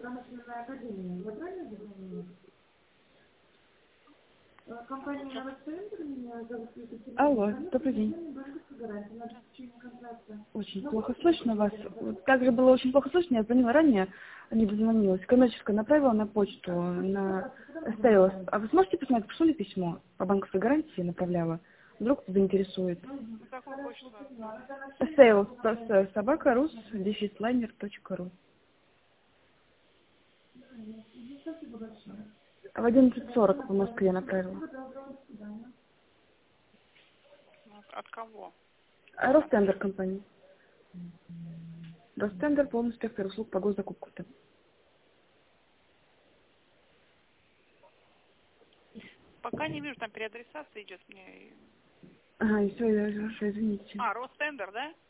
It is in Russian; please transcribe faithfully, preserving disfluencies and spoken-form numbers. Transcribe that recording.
Алло, добрый день. Очень плохо слышно вас. Вот также было очень плохо слышно, я звонила ранее, не дозвонилась. Коммерческая направила на почту, на Сейлс. А вы сможете посмотреть, пришло ли письмо по банковской гарантии, направляла? Вдруг заинтересует. На какую почту? Сейлс, собака, рус, дефислайнер точка ру. В одиннадцать сорок по Москве направила. От кого? Ростендер компания. Ростендер, полный спектр услуг по госзакупку-то. Пока не вижу, там переадресация идет мне. Ага, и все, я хорошо, извините. А, Ростендер, да?